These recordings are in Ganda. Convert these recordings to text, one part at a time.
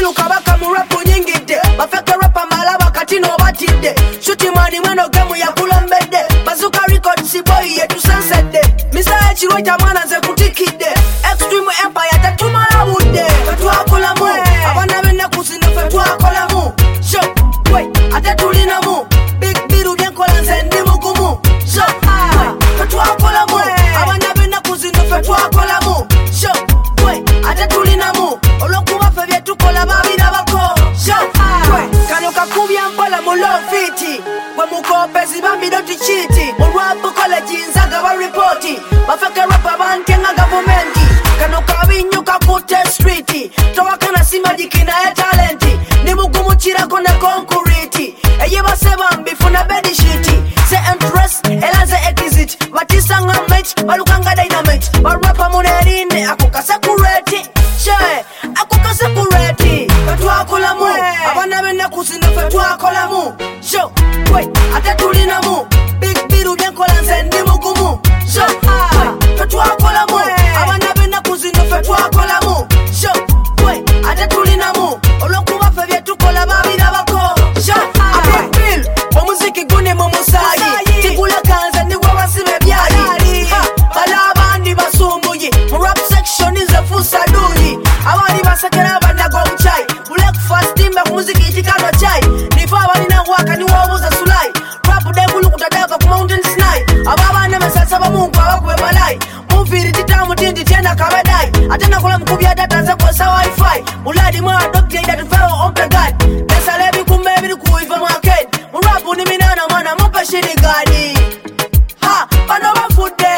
Kinu kabaka mu rap nyingide bafeka rapa malaba katino batide shuti mani mweno gemu ya kulombede Bazooka Records si boy yetu sunset Misa chirota mwana ze kutikide Extreme Empire tatuma la bude Fetua kola mu abana benda kusine fetua kola mu Show wait atatulina mu Big biru den kola nzendi mugumu Show wait fetua kola mu abana benda kusine fetua kola mu Show wait atatulina mu olokuba febye tukola babira bako Show wait kano kakubya mpola mu low fiti we mukopezi bambido tichiti Murabu college nzaga ba reporti bafeka rapa bankenga governmenti kano kabinyuka kute streeti towakana simajikina ya talenti ni mugumu chirako na concrete eye baseba mbifuna bedi shiti se interest elaze exit batisanga mate balukanga dynamite barapa munerine akukasa kureti she akukasa kureti fatwa kolamu abana benda kusina fatwa kolamu show wait atatulina mu big biru den kolanze ndi mugumu show fatwa kolamu abana benda kusina fatwa kolamu show wait atatulina mu olokuba febye tukola babira bako show apil omuziki gune mu musayi tikula kanza ndi gwa basibe byayi balabandi basumbuyi mu rap section is a fusaduyi abali basakera bandago uchai breakfast timba muziki tikano chai nifa abali na waka ni wobuza sulai rap debulu kutadaka ku mountain snai ababa na masasa ba mungu abakube balai muviri titamu tindi tena kabadai atena kula mkubya data za kwa sa wifi muladi mwa doctor ida tufeo ompe god nesa lebi kumbe bili kuiva market murapu ni minana mwana mupa shiri gadi ha bano bafude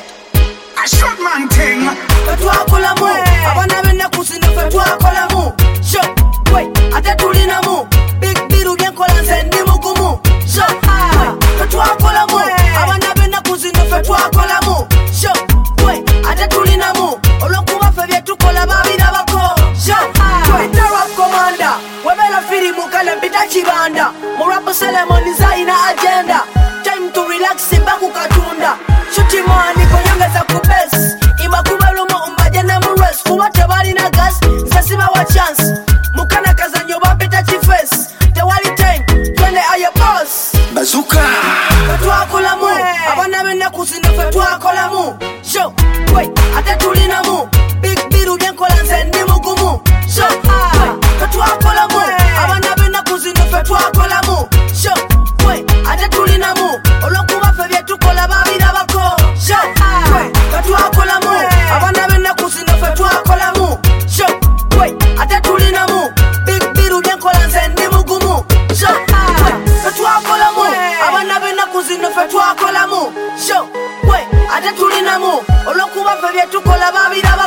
A short man thing. Fetua kola mu abana benda kusina fetua kola mu show wait atatulina mu big biru den kola nzendi mugumu show fetua kola mu abana benda kusina fetua kola mu show wait atatulina mu olokuba febye tukola babira bako show wait rap commander webela firi mukale mpita chibanda mu rap ceremony zaina agenda time to relax baku katunda shuti mani konyangeza kubes imakubalumo umbajana mures kuwate bali na gas zasiba wa chance mukana kazanyo bapeta chifes tewali time twende aye boss Bazooka. Fetua kola mu abana benda kusina fetua kola mu show wait atatulina mu big biru den kola nzendi mugumu show fetua kola mu abana benda kusina fetua kola mu show wait atatulina mu olokuba febye tukola babira bako show wait fetua kola mu abana benda kusina fetua kola mu show wait atatulina mu big biru den kola nzendi mugumu show fetua kola mu abana benda kusina fetua kola mu show wait atatulina mu olokuba febye tukola babira bako